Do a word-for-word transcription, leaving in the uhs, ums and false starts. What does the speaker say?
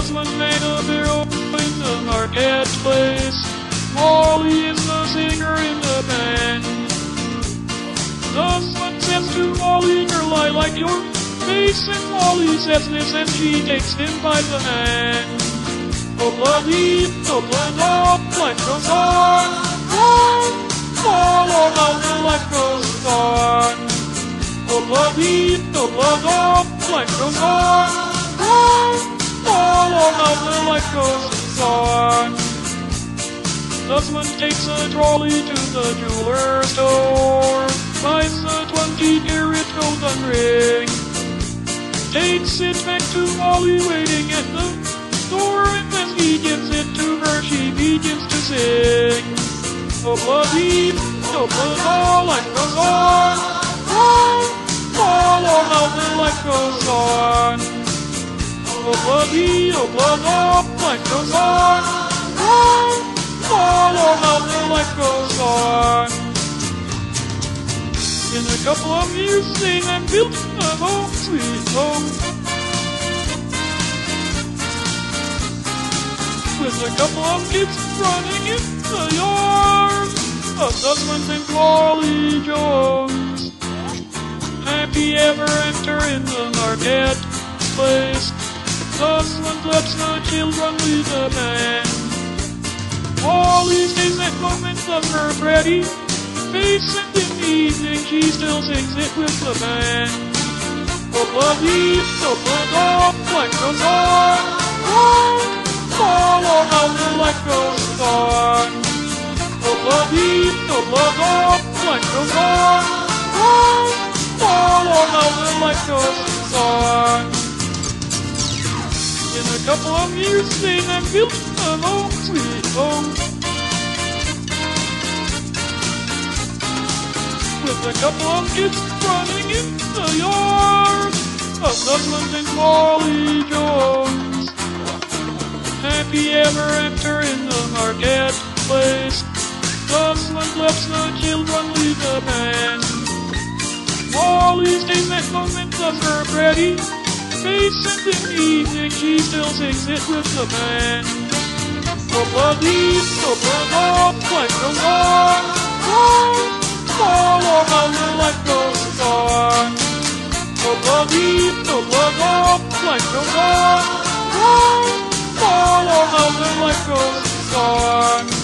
husband made a barrel in the marketplace. Wally is the singer in the band. The husband says to Wally, girl, I like your face, and Wally says this, and she takes him by the hand. Oh, bloody, oh, blood, oh, life goes on. Oh, follow how the life goes on. Oh, bloody, oh, blood, oh, life goes on. Oh, follow how the life goes on. The husband takes a trolley to the jeweler's store, buys a twenty carat golden ring, takes it back to Wally waiting at the door, and when he gives it to her, she begins to sing. Oh, bloody, oh, blood, oh, life goes on. Oh, follow how the life goes on. Oh, bloody, oh, blood, oh, life goes on. Oh, follow how the life goes on. In a couple of years they have built a home, sweet home, with a couple of kids running in the yard. A husband named Wally Jones, happy ever after in the marketplace. Husband lets the children lead the band. Wally stays at moments of her pretty face, and in the evening she still sings it with the band. Oh, bloody, oh, blood, oh, life goes on. Oh, follow how the life goes on. Oh, bloody, oh, blood, oh, life goes on. Oh, follow how the life goes on. In a couple of years they have built a home, sweet home, with a couple of kids running in the yard. A husband named Wally Jones, happy ever after in the marketplace. Husband lets the children lead the band. Wally stays at moments of her pretty face, and in the evening she still sings it with the band. Oh, bloody, oh, blood, oh, life goes on. Oh, follow how the life goes on. Oh, bloody, oh, blood, oh, life goes on. Oh, follow how the life goes on.